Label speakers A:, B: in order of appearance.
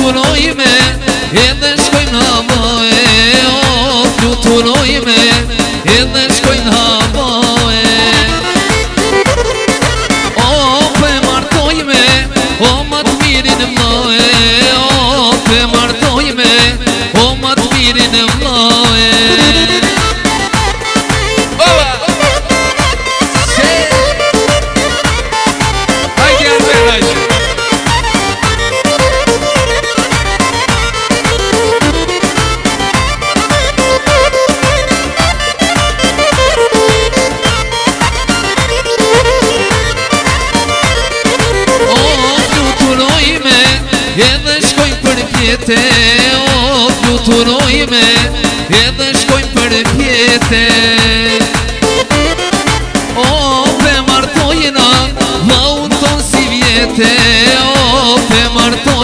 A: fluturojme edhe shkojnë havoe. O fluturojme edhe shkojnë havoe. O pe martojme, o ma të mirin vloe. O pe martojme, o ma të mirin vloe. Edhe shkojnë për pjete, o fluturojme edhe shkojnë për pjete. O pe martojna, vlau ton si vjete. O pe martojna